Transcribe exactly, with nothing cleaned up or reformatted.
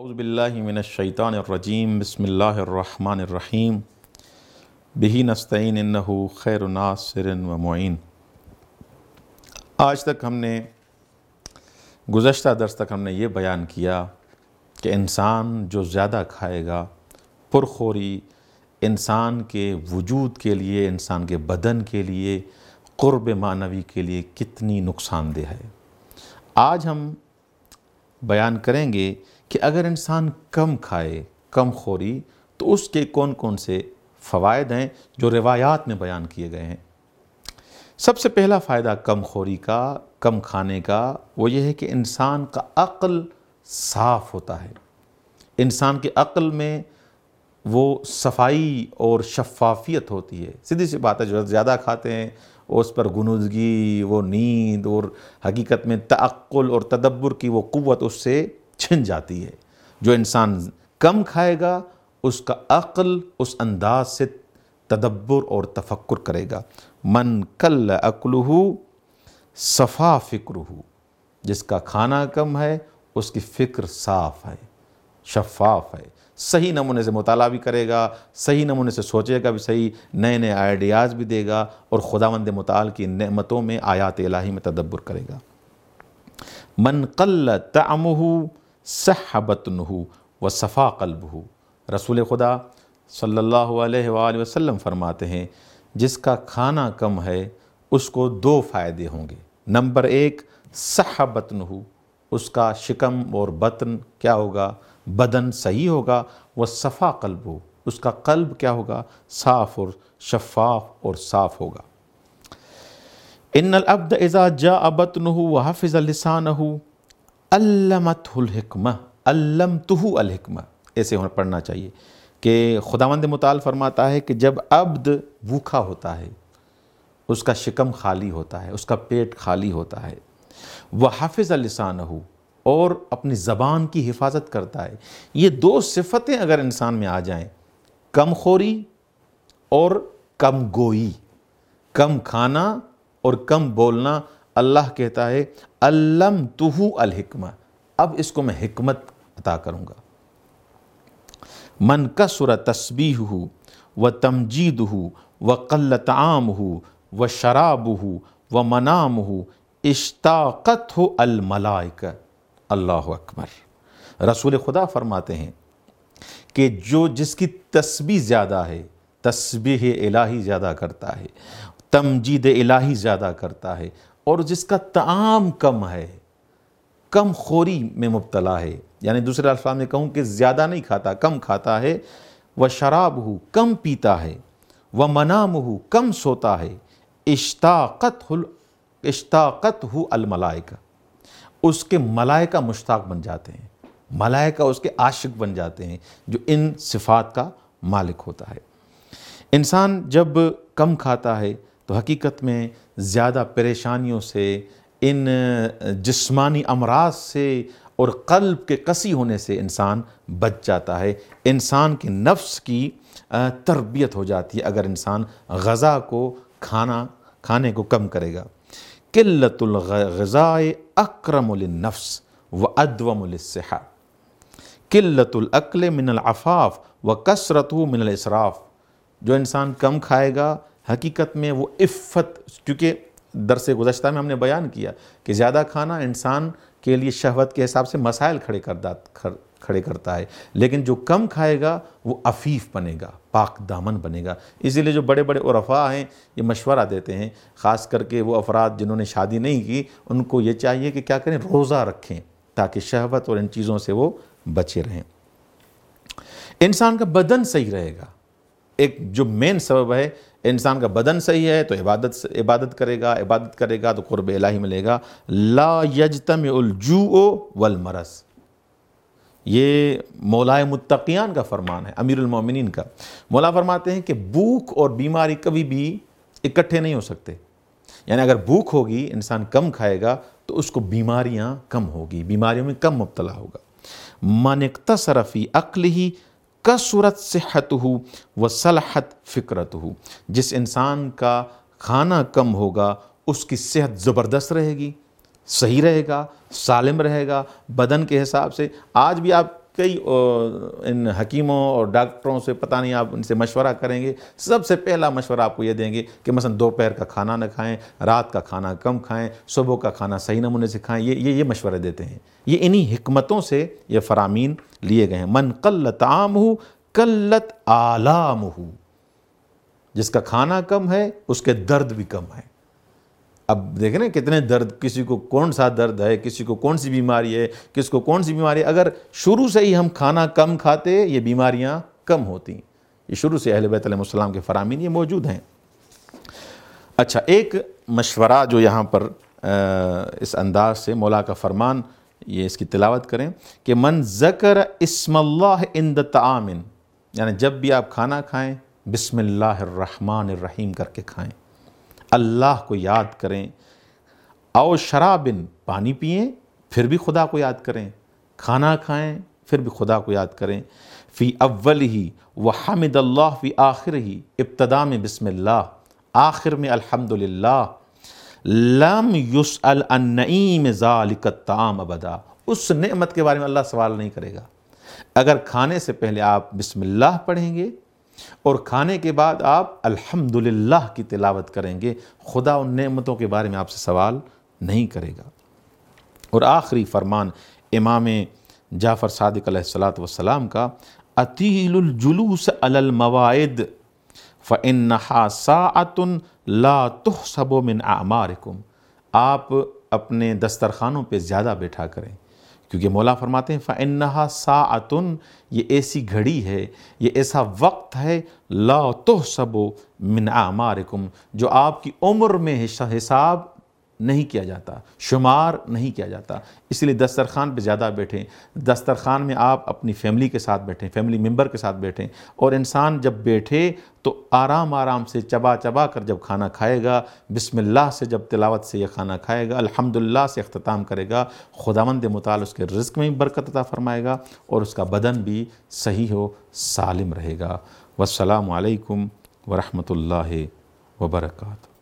اعوذ باللہ من الشیطان الرجیم بسم اللہ الرحمن الرحیم بہ نستعین انہ خیر ناصر و معین۔ آج تک ہم نے گزشتہ درس تک ہم نے یہ بیان کیا کہ انسان جو زیادہ کھائے گا، پرخوری انسان کے وجود کے لیے، انسان کے بدن کے لیے، قرب معنوی کے لیے کتنی نقصان دہ ہے۔ آج ہم بیان کریں گے کہ اگر انسان کم کھائے، کم خوری، تو اس کے کون کون سے فوائد ہیں جو روایات میں بیان کیے گئے ہیں۔ سب سے پہلا فائدہ کم خوری کا، کم کھانے کا، وہ یہ ہے کہ انسان کا عقل صاف ہوتا ہے۔ انسان کے عقل میں وہ صفائی اور شفافیت ہوتی ہے۔ سیدھی سی بات ہے، جو زیادہ کھاتے ہیں اس پر غنودگی، وہ نیند اور حقیقت میں تعقل اور تدبر کی وہ قوت اس سے چھن جاتی ہے۔ جو انسان کم کھائے گا اس کا عقل اس انداز سے تدبر اور تفکر کرے گا۔ من قل عقلہ صفا فکرہ، جس کا کھانا کم ہے اس کی فکر صاف ہے، شفاف ہے، صحیح نمونے سے مطالعہ بھی کرے گا، صحیح نمونے سے سوچے گا بھی، صحیح نئے نئے آئیڈیاز بھی دے گا، اور خداوند متعال کی نعمتوں میں، آیات الہی میں تدبر کرے گا۔ من قل طعمہ صح بطنہ وصفا قلبہ، رسول خدا صلی اللہ علیہ وآلہ وسلم فرماتے ہیں جس کا کھانا کم ہے اس کو دو فائدے ہوں گے۔ نمبر ایک، صح بطنہ، اس کا شکم اور بطن کیا ہوگا؟ بدن صحیح ہوگا۔ وصفا قلبہ، اس کا قلب کیا ہوگا؟ صاف اور شفاف اور صاف ہوگا۔ ان العبد اذا جاء بطنہ وحفظ لسانہ علمتہ الحکمہ، علمتہ الحکمہ، ایسے ہونا پڑھنا چاہیے کہ خداوند متعال فرماتا ہے کہ جب عبد بھوکا ہوتا ہے، اس کا شکم خالی ہوتا ہے، اس کا پیٹ خالی ہوتا ہے، وحفظ لسانہ، اور اپنی زبان کی حفاظت کرتا ہے، یہ دو صفتیں اگر انسان میں آ جائیں، کم خوری اور کم گوئی، کم کھانا اور کم بولنا، اللہ کہتا ہے علمتہ الحکمہ، اب اس کو میں حکمت عطا کروں گا۔ من کثر تسبیحہ وتمجیدہ وقل طعامہ وشرابہ ومنامہ اشتاقتہ الملائکہ، اللہ اکبر۔ رسول خدا فرماتے ہیں کہ جو جس کی تسبیح زیادہ ہے، تسبیح الہی زیادہ کرتا ہے، تمجید الہی زیادہ کرتا ہے، اور جس کا طعام کم ہے، کم خوری میں مبتلا ہے، یعنی دوسرے الفاظ میں کہوں کہ زیادہ نہیں کھاتا، کم کھاتا ہے، وشرابہ، کم پیتا ہے، ومنامہ، کم سوتا ہے، اشتاقتہ اشتاقتہ الملائکہ، اس کے ملائکہ مشتاق بن جاتے ہیں، ملائکہ اس کے عاشق بن جاتے ہیں، جو ان صفات کا مالک ہوتا ہے۔ انسان جب کم کھاتا ہے تو حقیقت میں زیادہ پریشانیوں سے، ان جسمانی امراض سے اور قلب کے قسی ہونے سے انسان بچ جاتا ہے۔ انسان کے نفس کی تربیت ہو جاتی ہے اگر انسان غذا کو، کھانا کھانے کو کم کرے گا۔ قلت الغذاء اکرم للنفس وادوم للصحہ، قلت الاکل من العفاف وکثرتہ من الاسراف، جو انسان کم کھائے گا حقیقت میں وہ عفت، کیونکہ درس گزشتہ میں ہم نے بیان کیا کہ زیادہ کھانا انسان کے لیے شہوت کے حساب سے مسائل کھڑے کھڑے کرتا ہے، لیکن جو کم کھائے گا وہ عفیف بنے گا، پاک دامن بنے گا۔ اسی لیے جو بڑے بڑے عرفاء ہیں یہ مشورہ دیتے ہیں، خاص کر کے وہ افراد جنہوں نے شادی نہیں کی، ان کو یہ چاہیے کہ کیا کریں، روزہ رکھیں تاکہ شہوت اور ان چیزوں سے وہ بچے رہیں۔ انسان کا بدن صحیح رہے گا، ایک جو مین سبب ہے، انسان کا بدن صحیح ہے تو عبادت عبادت کرے گا، عبادت کرے گا تو قرب الہی ملے گا۔ لا یجتمع الجوع والمرض، یہ مولائے متقیان کا فرمان ہے، امیر المومنین کا۔ مولا فرماتے ہیں کہ بھوک اور بیماری کبھی بھی اکٹھے نہیں ہو سکتے، یعنی اگر بھوک ہوگی، انسان کم کھائے گا تو اس کو بیماریاں کم ہوگی، بیماریوں میں کم مبتلا ہوگا۔ من اقتصر فی عقلہ کثرت صحتہ وصلحت فکرتہ، جس انسان کا کھانا کم ہوگا اس کی صحت زبردست رہے گی، صحیح رہے گا، سالم رہے گا، بدن کے حساب سے۔ آج بھی آپ کئی ان حکیموں اور ڈاکٹروں سے پتہ نہیں آپ ان سے مشورہ کریں گے، سب سے پہلا مشورہ آپ کو یہ دیں گے کہ مثلا دوپہر کا کھانا نہ کھائیں، رات کا کھانا کم کھائیں، صبح کا کھانا صحیح نمونے سے کھائیں، یہ یہ یہ مشورے دیتے ہیں۔ یہ انہی حکمتوں سے یہ فرامین لیے گئے ہیں۔ من قلت طعامہ قلت آلامہ، جس کا کھانا کم ہے اس کے درد بھی کم ہیں۔ اب دیکھیں نا کتنے درد، کسی کو کون سا درد ہے، کسی کو کون سی بیماری ہے، کس کو کون سی بیماری ہے۔ اگر شروع سے ہی ہم کھانا کم کھاتے یہ بیماریاں کم ہوتی۔ یہ شروع سے اہل بیت علیہ السلام کے فرامین یہ موجود ہیں۔ اچھا، ایک مشورہ جو یہاں پر اس انداز سے مولا کا فرمان، یہ اس کی تلاوت کریں کہ من ذکر اسم اللہ عند طعام، یعنی جب بھی آپ کھانا کھائیں بسم اللہ الرحمن الرحیم کر کے کھائیں، اللہ کو یاد کریں۔ او شرابن، پانی پئیں پھر بھی خدا کو یاد کریں، کھانا کھائیں پھر بھی خدا کو یاد کریں۔ فی اولہ وحمد اللہ فی آخرہ، ابتدا میں بسم اللہ، آخر میں الحمدللہ۔ لم یسأل عن نعیم ذالک الطعام ابدا، اس نعمت کے بارے میں اللہ سوال نہیں کرے گا۔ اگر کھانے سے پہلے آپ بسم اللہ پڑھیں گے اور کھانے کے بعد آپ الحمدللہ کی تلاوت کریں گے، خدا ان نعمتوں کے بارے میں آپ سے سوال نہیں کرے گا۔ اور آخری فرمان امام جعفر صادق علیہ الصلاۃ والسلام کا، اطیل الجلوس علی المواعد فإنہا ساعۃ لا تحسب من اعمارکم، آپ اپنے دسترخوانوں پہ زیادہ بیٹھا کریں، کیونکہ مولا فرماتے ہیں فإنہا ساعۃ، یہ ایسی گھڑی ہے، یہ ایسا وقت ہے، لا تحسب من اعمارکم، جو آپ کی عمر میں حساب نہیں کیا جاتا، شمار نہیں کیا جاتا۔ اس لیے دسترخوان پہ زیادہ بیٹھیں، دسترخوان میں آپ اپنی فیملی کے ساتھ بیٹھیں، فیملی ممبر کے ساتھ بیٹھیں، اور انسان جب بیٹھے تو آرام آرام سے چبا چبا کر جب کھانا کھائے گا، بسم اللہ سے جب تلاوت سے یہ کھانا کھائے گا، الحمدللہ سے اختتام کرے گا، خداوند متعال اس کے رزق میں بھی برکت عطا فرمائے گا اور اس کا بدن بھی صحیح و سالم رہے گا۔ والسلام علیکم ورحمۃ اللہ وبرکاتہ۔